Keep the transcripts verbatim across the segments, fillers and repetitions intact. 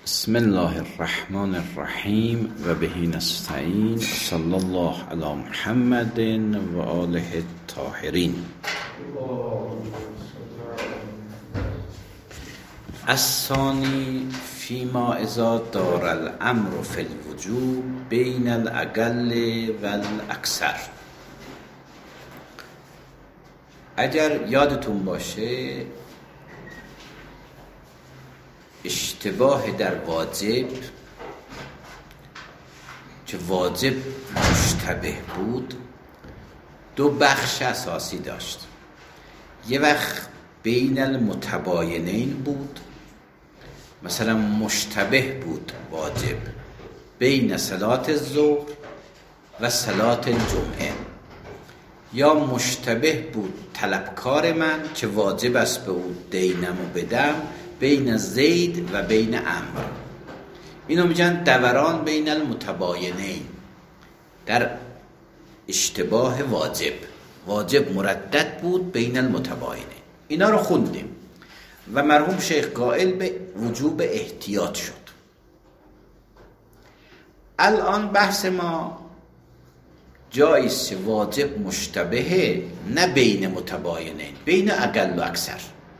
بسم الله الرحمن الرحیم و به نستعین. صلی الله علی محمد و آله الطاهرین. الثانی فیما اذا دار الامر فی الوجوب بین الاقل و الاکثر. اگر یادتون باشه اشتباه در واجب که واجب مشتبه بود دو بخش اساسی داشت. یه وقت بین المتباینین بود، مثلا مشتبه بود واجب بین صلات الظهر و صلات الجمعه، یا مشتبه بود طلبکار من که واجب است به او دینمو بدم بین زید و بین عمرو. اینو میگن دوران بین المتباینین در اشتباه واجب. واجب مردد بود بین المتباینین. اینا رو خوندیم و مرحوم شیخ قائل به وجوب احتیاط شد. الان بحث ما جاییست که واجب مشتبهه، نه بین متباینین، بین اقل و اکثر.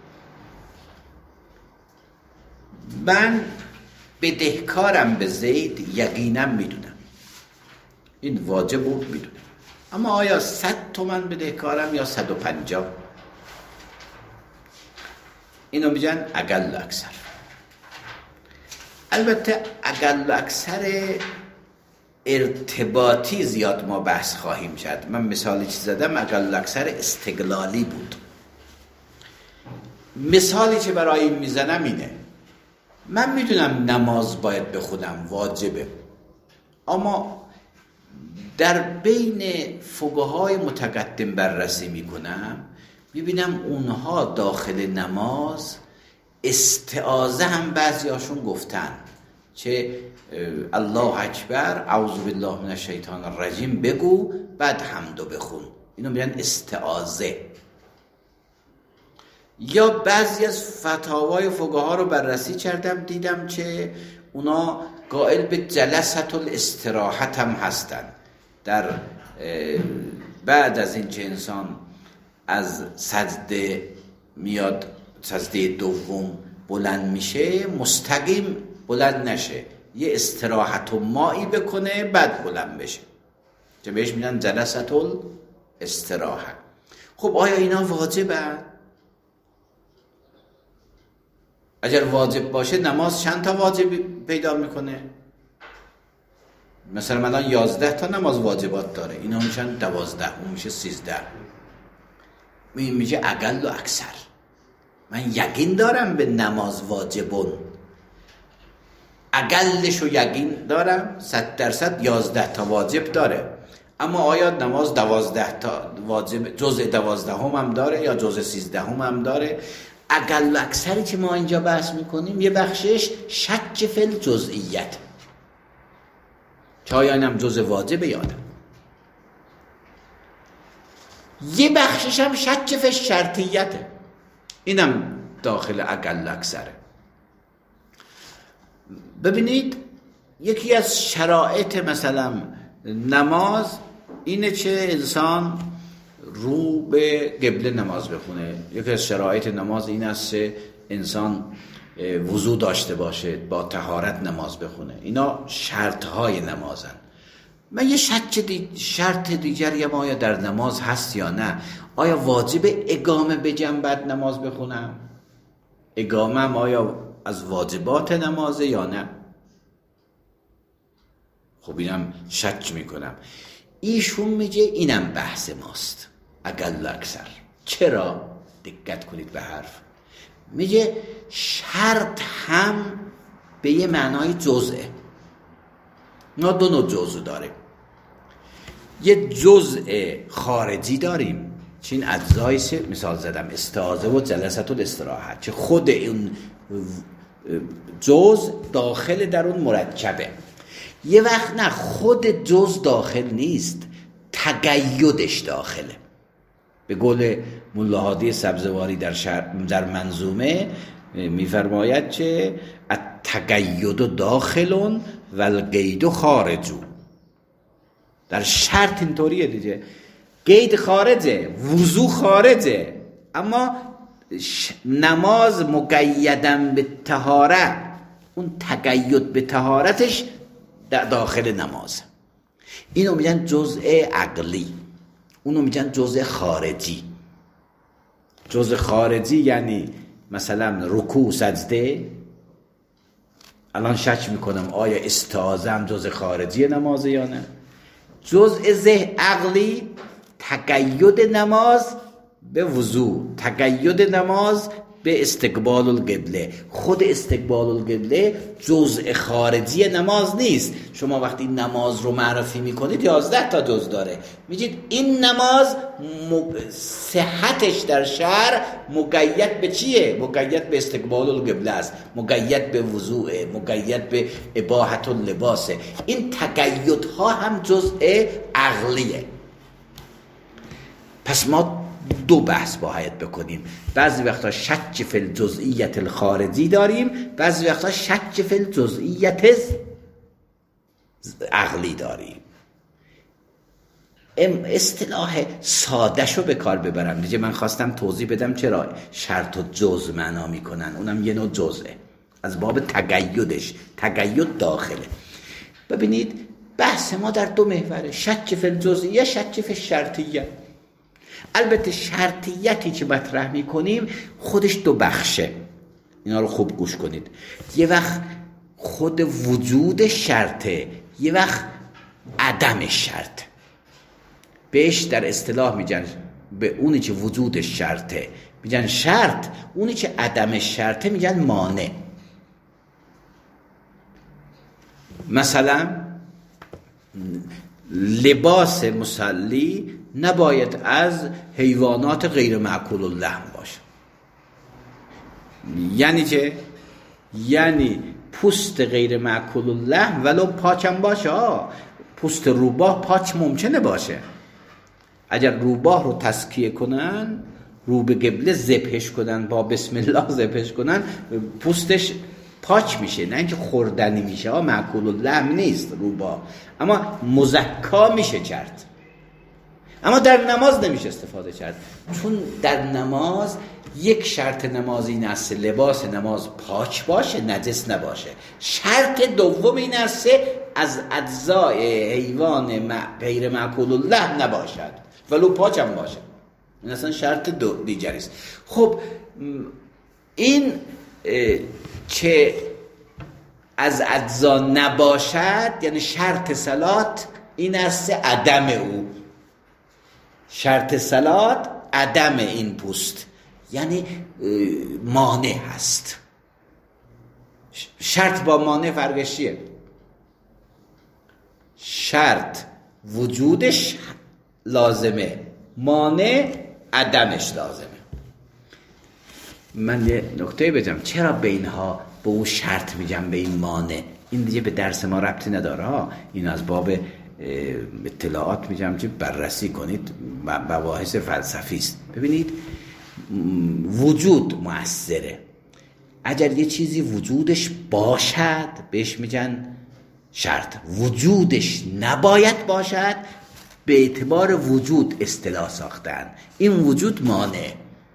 من بدهکارم به زید یقینا میدونم، این واجب بود میدونم، اما آیا صد تومن بدهکارم یا صد و پنجاه؟ اینو میگن اقل و اکثر. البته اقل و اکثر ارتباطی زیاد ما بحث خواهیم کرد. من مثالی چیز زدم اقل و اکثر استقلالی بود. مثالی که برای این میزنم اینه: من میدونم نماز باید بخونم، واجبه، اما در بین فقهای متقدم بررسی میکنم، میبینم اونها داخل نماز استعاذه هم بعضی هاشون گفتن چه الله اکبر اعوذ بالله من الشیطان الرجیم بگو بعد حمدو بخون. اینو میگن استعاذه. یا بعضی از فتاوای فقها رو بررسی کردم، دیدم که اونا قائل به جلسة الاستراحت هم هستن. در بعد از این که انسان از سجده میاد، سجده دوم بلند میشه، مستقیم بلند نشه، یه استراحت و مایی بکنه بعد بلند بشه، که بهش میگن جلسة الاستراحت. خب آیا اینا واجبه؟ اگر واجب باشه نماز چند تا واجب پیدا میکنه؟ مثلا من الان یازده تا نماز واجبات داره، اینا میشن دوازده، اون میشه سیزده. این میشه اقل و اکثر. من یقین دارم به نماز واجبون، اقلش رو یقین دارم، صد درصد یازده تا واجب داره، اما آیا نماز دوازده تا واجب جزء دوازده هم هم داره یا جزء سیزده هم هم داره؟ اقل و اکثری که ما اینجا بحث میکنیم یه بخشش شک فی الجزئیت، که آیا اینم جزء واجبه یا نه. یه بخشش هم شک فی الشرطیته، اینم داخل اقل و اکثره. ببینید یکی از شرایط مثلا نماز اینه که انسان رو به قبله نماز بخونه. یکی از شرایط نماز این است که انسان وضو داشته باشه، با طهارت نماز بخونه. اینا شرطهای نمازن. من یه شک دی... شرط دیگری هم آیا در نماز هست یا نه؟ آیا واجب اقامه بگم بعد نماز بخونم؟ اقامه هم آیا از واجبات نمازه یا نه؟ خب اینم شک میکنم. ایشون میگه اینم بحث ماست، اقل و اکثر. چرا؟ دقت کنید به حرف. میگه شرط هم به یه معنای جزئه. ما دو نوع جزء داره. یه جزء خارجی داریم، چین اجزایش مثال زدم استعاذه و جلسة الاستراحت، که خود اون جزء داخل در اون مرکبه. یه وقت نه، خود جزء داخل نیست، تقیدش داخله. به قول ملا هادی سبزواری در, در منظومه میفرماید که التقید داخل و القید خارج. در شرط اینطوریه دیگه، قید خارجه، وضو خارجه، اما نماز مقیدن به طهارت، اون تقید به طهارتش در داخل نماز. اینو میگن جزء عقلی، اونو میگن جزء خارجی. جزء خارجی یعنی مثلا رکوع سجده، الان شک میکنم آیا استعاذه هم جزء خارجی نمازه یا نه. جزء ذهن عقلی تقید نماز به وضو، تقید نماز به استقبال القبله. خود استقبال القبله جزء خارجی نماز نیست. شما وقتی نماز رو معرفی میکنید یازده تا جز داره، میگید این نماز صحتش در شرع مقید به چیه؟ مقید به استقبال القبله است، مقید به وضوء، مقید به اباحت اللباس. این تقیدها هم جزء عقلیه. پس ما دو بحث باید بکنیم، بعضی وقتا شک فی الجزئیت الخارجی داریم، بعضی وقتا شک فی الجزئیت عقلی داریم. اصطلاح ساده شو به کار ببرم دیگه. من خواستم توضیح بدم چرا شرط و جز معنا میکنن، اونم یه نوع جزئه از باب تقیدش، تقید داخله. ببینید بحث ما در دو محوره، شک فی الجزئیه، شک فی الشرطیه. البته شرطیتی که مطرح میکنیم خودش دو بخشه، اینا رو خوب گوش کنید. یه وقت خود وجود شرطه، یه وقت عدم شرط. بهش در اصطلاح میگن، به اونی که وجود شرطه میگن شرط، اونی که عدم شرطه میگن مانع. مثلا لباس مصلی نباید از حیوانات غیر مأکول اللحم باشه. یعنی چه؟ یعنی پوست غیر مأکول اللحم ولو پاکم باشه ها. پوست روباه پاک ممکنه باشه، اگر روباه رو تزکیه کنن، رو به قبله ذبحش کنن، با بسم الله ذبحش کنن، پوستش پاک میشه، نه اینکه خوردنی میشه ها. مأکول اللحم نیست روباه، اما مزکا میشه کرد. اما در نماز نمیشه استفاده کرد، چون در نماز یک شرط نماز این است لباس نماز پاک باشه، نجس نباشه. شرط دوم این است از اجزای حیوان غیر مأکول اللحم نباشد ولو پاک هم باشه. این اصلا شرط دو دیگری است. خب این که از اجزا نباشد یعنی شرط صلات این است عدم او. شرط صلات عدم این پوست، یعنی مانع هست. شرط با مانع فرقش چیه؟ شرط وجودش لازمه، مانع عدمش لازمه. من یه نکته بگم، چرا به اینها به اون شرط میگم به این مانع؟ این دیگه به درس ما ربطی نداره ها. این از باب اطلاعات میگم که بررسی کنید، مباحث فلسفی است. ببینید وجود مؤثره. اگر یه چیزی وجودش باشد بهش میگن شرط، وجودش نباید باشد به اعتبار وجود اصطلاح ساختن، این وجود مانع.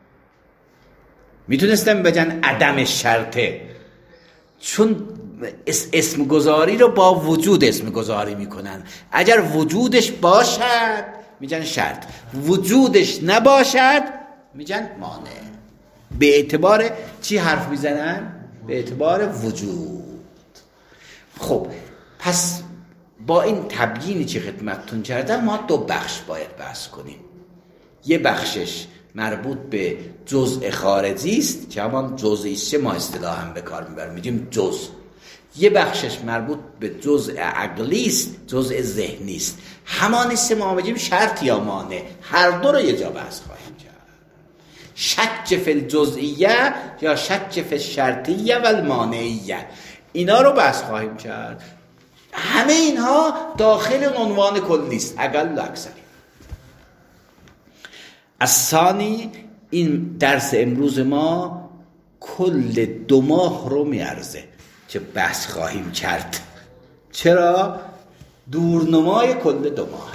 میتونستم بگن عدم شرطه، چون اسم گذاری رو با وجود اسم گذاری میکنن. اگر وجودش باشد میگن شرط، وجودش نباشد میگن مانع. به اعتبار چی حرف میزنن؟ به اعتبار وجود. خب پس با این تبیینی که خدمتتون کردم ما دو بخش باید بحث کنیم. یه بخشش مربوط به جزء خارجی است که همان جزئی است ما اصطلاحاً به کار میبریم، میگیم جزء. یه بخشش مربوط به جزء عقلی است، جزء ذهنی است. همان است ما میگیم شرط یا مانع. هر دو رو یه جا بحث خواهیم کرد. شک فی الجزئیه یا شک فی الشرطیه و المانعیه، اینا رو بحث خواهیم کرد. همه اینها داخل عنوان کلی است، اقل و اکثر. از ثانی این درس امروز ما کل دو ماه رو میارزه. چه بحث خواهیم کرد. چرا؟ دورنمای کل دو ماه.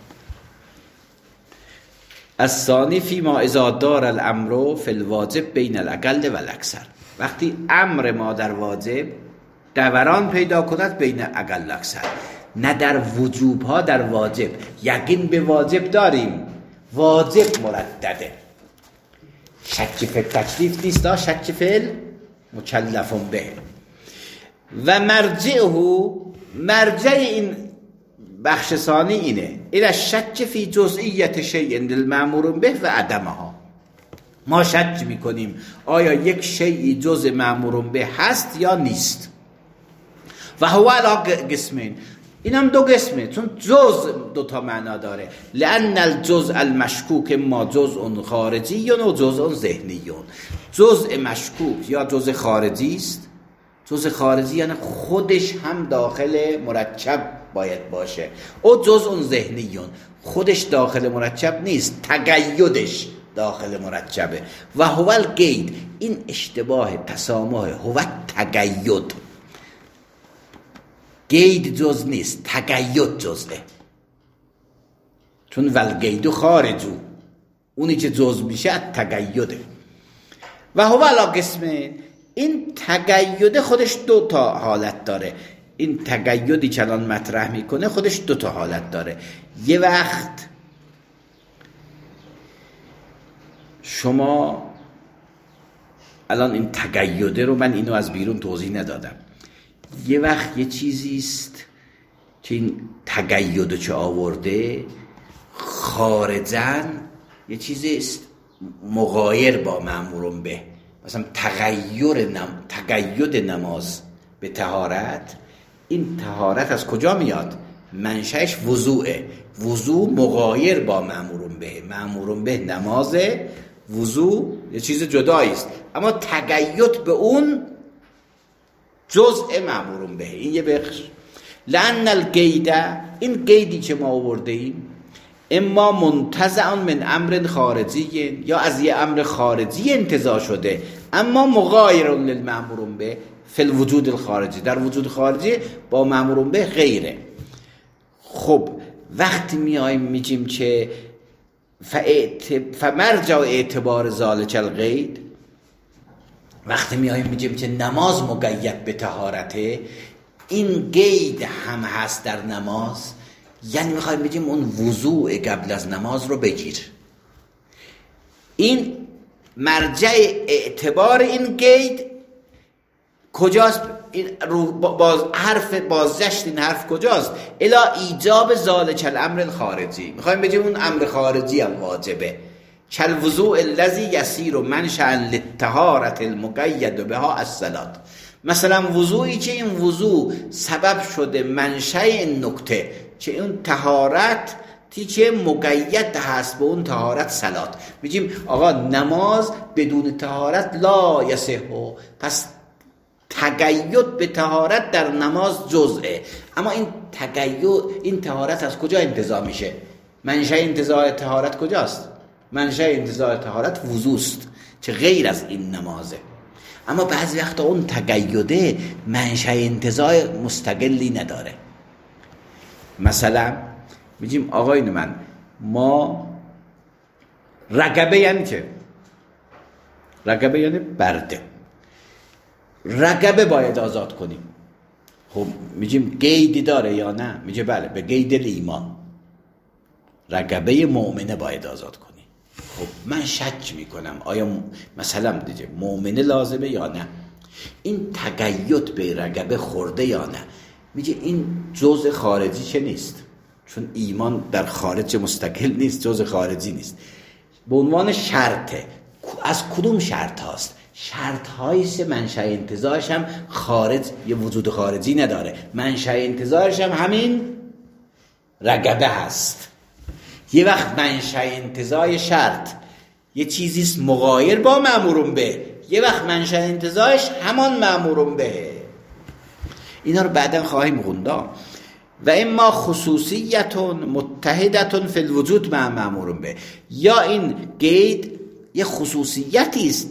الثانی فیما اذا دار الامر فی الواجب بین الاقل و الاکثر. وقتی امر ما در واجب دوران پیدا کند بین اقل و اکثر، نه در وجوب ها، در واجب. یقین به واجب داریم، واجب مردده، شک فی تکلیف نیست، شک فی مکلف به. و مرجعه، مرجع این بخش ثانی اینه، الى شک فی جزئیت شیء للمأمور به و عدمها. ما شک میکنیم آیا یک شیئی جز مأمور به هست یا نیست. و هو علی قسمین، این هم دو قسمه، چون جز دو تا معنا داره. لأن الجزء المشکوک ما جزء خارجی و جزء ذهنی. جزء مشکوک یا جزء خارجی است. جزء خارجی یعنی خودش هم داخل مرکب باید باشه. او جزء ذهنی، خودش داخل مرکب نیست، تقیدش داخل مرکبه. و هو القید، این اشتباه تسامح. هو تقید، قید جز نیست، تقید جزه. چون والقید خارجو، اونی که جز میشه تقیده. و هو علی قسمین، این تقید خودش دو تا حالت داره. این تقیدی که الان مطرح میکنه خودش دو تا حالت داره. یه وقت شما الان این تقیده رو، من اینو از بیرون توضیح ندادم، یه وقت یه چیزی است که این تقیدو چه آورده خارجاً یه چیزی است مغایر با مأمور به. مثلا تغییر نم... تقید نماز به طهارت، این طهارت از کجا میاد؟ منشأش وضوعه. وضوع مغایر با مأمور به. مأمور به نماز، وضوع یه چیز جدایی است، اما تقید به اون جزء مأمور به. این یه بخش. لأن القید، این قیدی که ما آورده ایم اما منتزع من امر خارجی، یا از یه امر خارجی انتزاع شده، اما مغایر للمأمور به فی الوجود الخارجی، در وجود خارجی با مأمور به غیره. خب وقتی میایم میگیم که فمرجع اعتبار ذالک القید، وقتی میایم میگیم که نماز مقید به طهارته، این قید هم هست در نماز، یعنی میخوایم بگیم اون وضوع قبل از نماز رو بگیر. این مرجع اعتبار این قید کجاست؟ این رو باز حرف بازگشت این حرف کجاست؟ الا ایجاب ذالک الامر الخارجی، میخوایم بگیم اون امر خارجی هم واجبه. کل وضوء الذی یسیر منشأ للطهارة المقید بها الصلاة. مثلا وضوعی که این وضوع سبب شده منشأ این نکته که اون طهارت تی که مقید هست به اون طهارت صلات. میگیم آقا نماز بدون طهارت لا یصح، پس تقید به طهارت در نماز جزئه. اما این تقید، این طهارت از کجا انتزاع میشه؟ منشأ انتزاع طهارت کجاست؟ منشأ انتزاع طهارت وضوست که غیر از این نمازه. اما بعضی وقتا اون تقیده منشأ انتزاع مستقلی نداره. مثلا میگیم آقایون من، ما رقبه یعنی چه؟ رقبه یعنی برده، رقبه باید آزاد کنیم. خب میگیم قیدی داره یا نه؟ میگه بله، به قید ایمان رقبه مؤمنه باید آزاد کنی. خب من شک میکنم آیا مثلا دیگه مؤمنه لازمه یا نه؟ این تقید به رقبه خورده یا نه؟ میگه این جزء خارجی چه نیست، چون ایمان در خارج مستقل نیست، جزء خارجی نیست، به عنوان شرطه. از کدوم شرط هاست؟ شرط هاییست منشأ انتزاعش هم خارج، یه وجود خارجی نداره، منشأ انتزاعش هم همین رقبه هست. یه وقت منشأ انتزاع شرط یه چیزیست مغایر با مأمور به، یه وقت منشأ انتزاعش همان مأمور به. اینا رو بعدا خواهیم خوندا. و اما خصوصیت متحدت فی الوجود مع مأمور به، یا این قید یه خصوصیتی است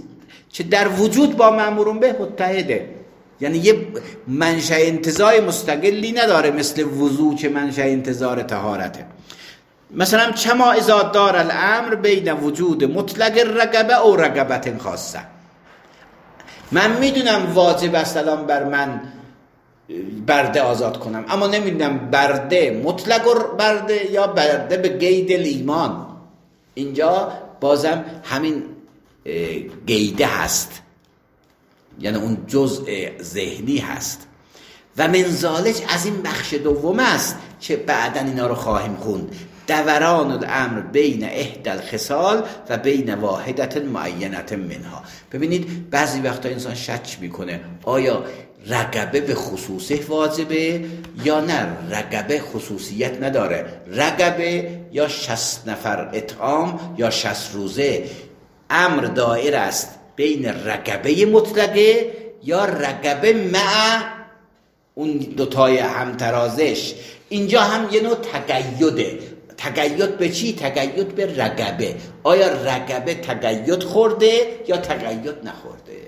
که در وجود با مأمورون به متحده، یعنی یه منشأ انتزاع مستقلی نداره مثل وضو که منشأ انتزاع طهارته. مثلا چما اذا دار الامر بین وجود مطلق رغبه او رغبت خاصه. من میدونم واجب است الان بر من برده آزاد کنم، اما نمیدونم برده مطلق برده یا برده به قید ایمان. اینجا بازم همین قیده هست، یعنی اون جزء ذهنی هست. و من ذالک از این بخش دوم است که بعدن اینا رو خواهیم خوند. دوران الامر بین احدى الخصال و بین واحدت معینت منها. ببینید بعضی وقتا انسان شک میکنه آیا رغبه به خصوصه واجبه یا نه رغبه خصوصیت نداره. رغبه یا شصت نفر اطعام یا شصت روزه، امر دایر است بین رغبه مطلقه یا رغبه مع اون دوتای همترازش. اینجا هم یه نوع تقیده. تقید به چی؟ تقید به رغبه. آیا رغبه تقید خورده یا تقید نخورده؟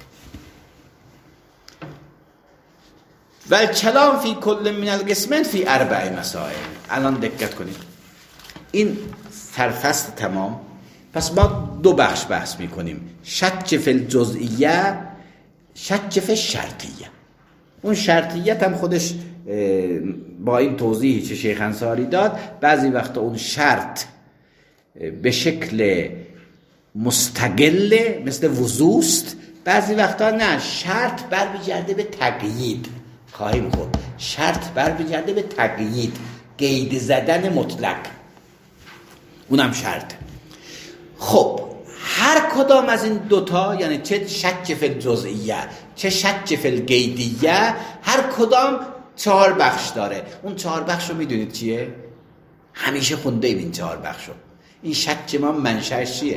و الکلام فی کل من القسمین فی اربع مسائل. الان دقت کنید، این سرفصل تمام. پس ما دو بخش بحث میکنیم: شک فی الجزئیه، شک فی الشرطیه. اون شرطیت هم خودش با این توضیحی که شیخ انصاری داد، بعضی وقتا اون شرط به شکل مستقله مثل وضوست، بعضی وقتا نه، شرط برمیگرده به تقیید. خواهیم خود شرط برمیگرده به تقیید، قید زدن مطلق، اونم شرط. خب هر کدام از این دوتا، یعنی چه شک فی الجزئیه چه شک فی القیدیه، هر کدام چهار بخش داره. اون چهار بخش رو میدونید چیه؟ همیشه خونده ایم این چهار بخش رو. این شک ما منشأش چیه؟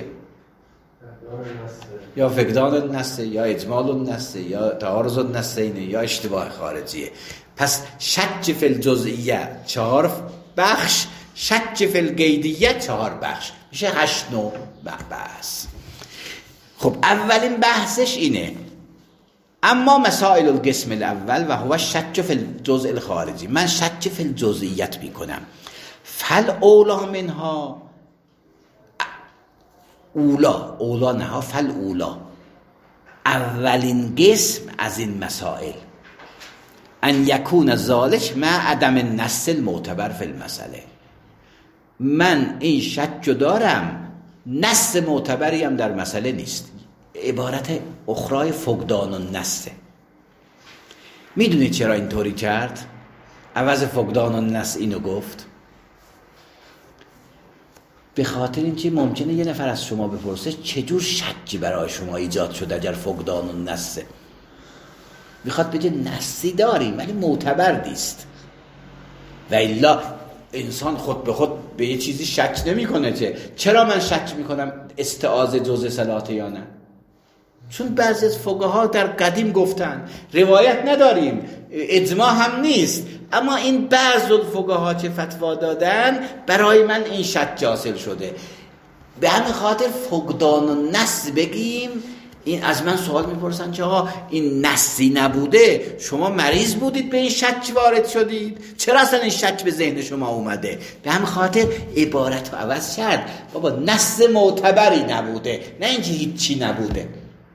یا فقدان النص، یا اجمال النص، یا تعارض النصین، یا اشتباه خارجیه. پس شک فی الجزئیه چهار بخش، شک فی القیدیه چهار بخش، میشه هشت نوع بحث. خب اولین بحثش اینه: اما مسائل القسم الاول و هو شک فی الجزء الخارجی. من شک فی الجزئیت میکنم. فل اولا منها، اولا اولا نه فل اولا، اولین قسم از این مسائل ان یکون ذالک مع عدم النص المعتبر فی المسئله. من این شک دارم، نص معتبری هم در مسئله نیست. عبارت اخرای فقدان النص. میدونید چرا اینطوری کرد؟ عوض فقدان النص اینو گفت. به خاطر اینکه ممکنه یه نفر از شما بپرسه چجور شکی برای شما ایجاد شده اگر فقدان النص. میخواد بگه نصی داریم ولی معتبر نیست. و الا انسان خود به خود به یه چیزی شک نمیکنه. که چرا من شک میکنم استعاذه جزء صلاته یا نه؟ چون بعضی از فقها در قدیم گفتن، روایت نداریم، اجماع هم نیست، اما این بعض الفقها که فتوا دادن برای من این شک حاصل شده. به همین خاطر فقدان النص بگیم. این از من سوال میپرسن که آقا این نصی نبوده، شما مریض بودید به این شک وارد شدید؟ چرا اصلا این شک به ذهن شما اومده؟ به همین خاطر عبارت رو عوض کرد. بابا نص معتبری نبوده، نه اینکه هیچی نبوده.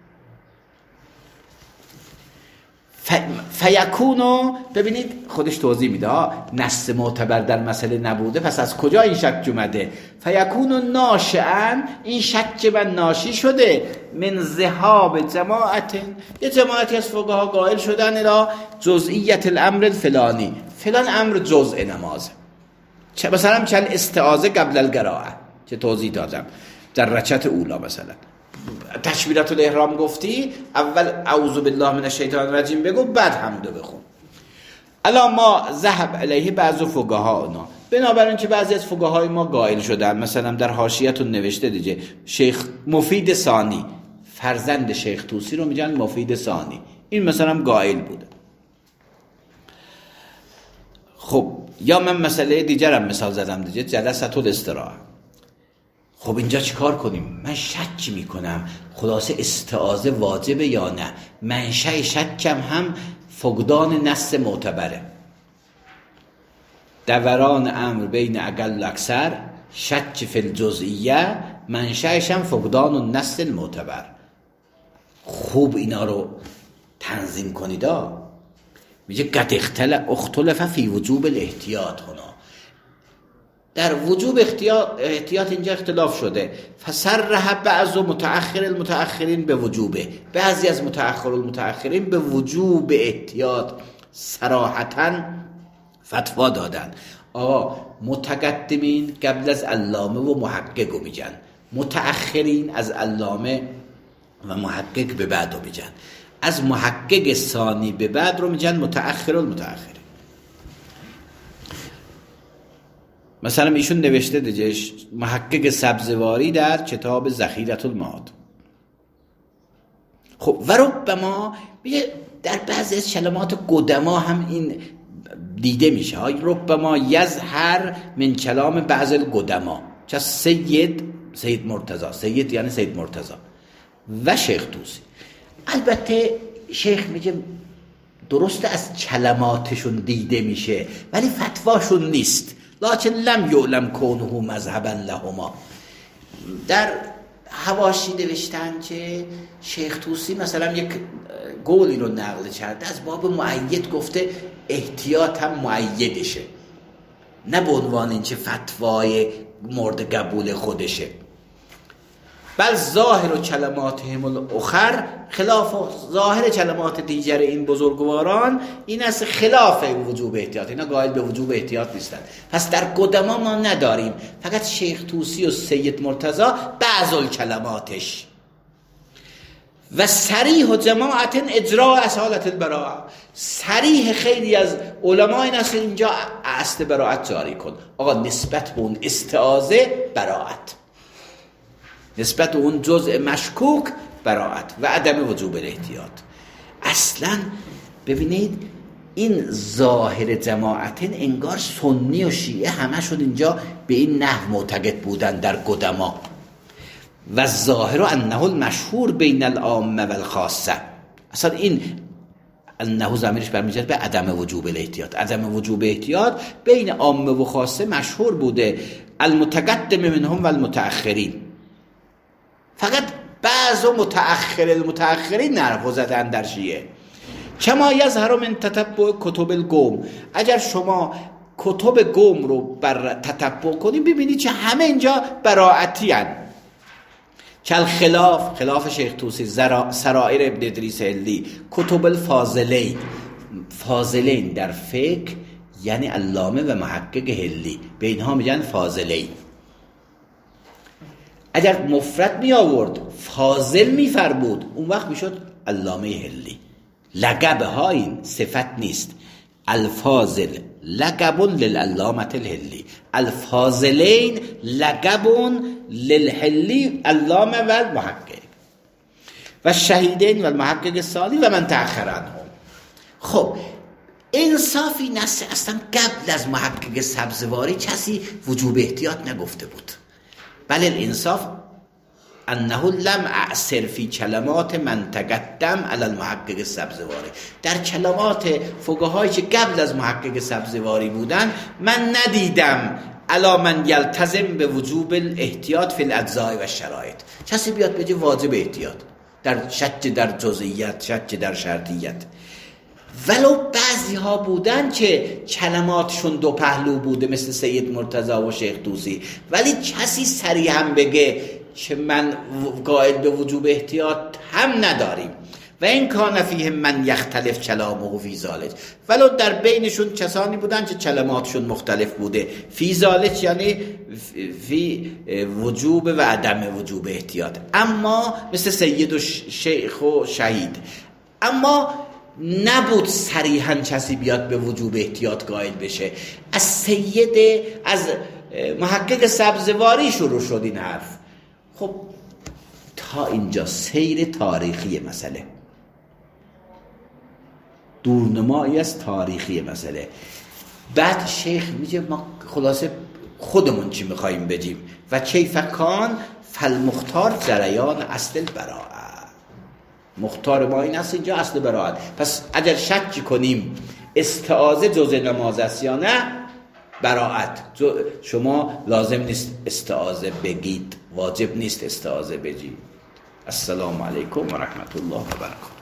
ف... فیکونو، ببینید خودش توضیح میده ها، نص معتبر در مسئله نبوده، پس از کجا این شک اومده؟ فیکونو ناشئن، این شک من ناشی شده من ذهاب جماعت، یه جماعتی از فقها قائل شدن الی جزئیت الامر الفلانی، فلان امر جزء نماز، چه مثلا کل استعاذه قبل القراءه که توضیح دادم در رکعت اولا. مثلا تکبیرات الاحرام گفتی، اول اعوذ بالله من الشیطان الرجیم بگو، بعد حمدو بخون. الا ما ذهب الیه بعض فقها اونا، بنابراین که بعضی از فقهای ما قائل شدن. مثلا در حاشیه‌تون نوشته دیگه، شیخ مفید ثانی، فرزند شیخ طوسی رو میگن مفید ثانی، این مثلا قائل بوده. خب یا من مسئله دیگرم مثال زدم دیگه، جلسه الاستراحه. خب اینجا چیکار کنیم؟ من شک میکنم خلاصه استعاذه واجبه یا نه؟ منشأ شکم هم فقدان نص معتبره. دوران امر بین اقل و اکثر، شک فی الجزئیه، منشأش هم فقدان النص المعتبر. خوب اینا رو تنظیم کنید. میگه قد اختلف فی وجوب الاحتیاط. هنا در وجوب احتیاط, احتیاط اینجا اختلاف شده. فصرح بعض متأخر المتأخرین به وجوبه، بعضی از متأخر المتأخرین به وجوب احتیاط صراحتاً فتوا دادن. آقا متقدمین قبل از علامه و محقق رو میگن، متأخرین از علامه و محقق به بعد رو میگن، از محقق ثانی به بعد رو میگن متأخر المتأخرین. مثلا ایشون نوشته دیگه محقق سبزواری در کتاب ذخیرة المعاد. خب و ربما در بعضی از کلمات قدما هم این دیده میشه های ربما یظهر من کلام بعض القدما، چه سید سید مرتضی، سید یعنی سید مرتضی و شیخ طوسی. البته شیخ میگه درسته از کلماتشون دیده میشه ولی فتواشون نیست. لکن لم یعلم کونه مذهبا لهما. در حواشی نوشتن که شیخ طوسی مثلا یک قولی رو نقل کرده، از باب مؤید گفته احتیاط هم مؤیدشه، نه به عنوان این چه فتوای مورد قبول خودشه. بل ظاهر کلماتهم الاخر خلاف ظاهر کلمات دیگر این بزرگواران این است خلاف وجوب احتیاط. اینا قائل به وجوب احتیاط نیستن. پس در قدما ما نداریم، فقط شیخ طوسی و سید مرتضی بعض کلماتش. و صریح و جماعت اجراء اصالت البراءه، صریح خیلی از علما این است اینجا اصل براءت جاری کن. آقا نسبت به اون استعاذه براءت، نسبت اون جزء مشکوک براءت و عدم وجوب الاحتیاط. اصلا ببینید این ظاهر جماعتین انگار سنی و شیعه همشون اینجا به این نحو معتقد بودن در قدما. و ظاهر انه المشهور بین العامه و الخاصه، اصلا این انه ضمیرش برمیگرده به عدم وجوب الاحتیاط. عدم وجوب احتیاط بین عامه و خاصه مشهور بوده، المتقدم منهم و المتأخرین. فقط بعض متأخر المتأخرین نرفو زدن در شیعه. کما یظهر من تتبع کتب القوم، اگر شما کتب قوم رو بر تتبع کنید ببینید که همه اینجا براءتی هن. کل خلاف خلاف شیخ طوسی، سرائر ابن ادریس هلی، کتب الفاضلین، فاضلین در فقه یعنی علامه و محقق هلی، به اینها میگن فاضلین. اگر مفرد می آورد فاضل می فرمود اون وقت می شد علامه هلی. لقب ها این صفت نیست. الفاضل لقب للعلامة الهلی، الفاضلین لقب للهلی علامه و المحقق و الشهیدین و المحقق الثانی و من تأخر عنهم. خب انصافی نست اصلا قبل از محقق سبزواری کسی وجوب احتیاط نگفته بود. بل الانصاف انه لم اعثر فی کلمات من تقدم علی المحقق سبزواری، در کلمات فقهایی که قبل از محقق سبزواری بودن من ندیدم علی من یلتزم به وجوب الاحتیاط فی الاجزاء و شرایط، کسی بیاد بگه واجب احتیاط در شک در جزئیات، شک در شرطیت. ولو بعضی ها بودن که کلماتشون دو پهلو بوده مثل سید مرتضی و شیخ طوسی، ولی کسی صریحا بگه که من قائل به وجوب احتیاط هم نداریم. و این کان فیهم من یختلف کلامه فی ذالک، ولو در بینشون کسانی بودن که کلماتشون مختلف بوده، فی ذالک یعنی فی وجوب و عدم وجوب احتیاط، اما مثل سید و شیخ و شهید، اما نبود صریحا کسی بیاد به وجوب احتیاط قائل بشه. از سید از محقق سبزواری شروع شد این حرف. خب تا اینجا سیر تاریخی مسئله، دورنمایی از تاریخی مسئله. بعد شیخ میگه ما خلاصه خودمون چی میخواییم بگیم. و کیف کان فالمختار جریان اصل براءت، مختار ما این است اینجا اصل براءت. پس اگر شک کنیم استعاذه جزء نماز است یا نه، براءت شما لازم نیست استعاذه بگید، واجب نیست استعاذه بگید. السلام علیکم و رحمت الله و برکاته.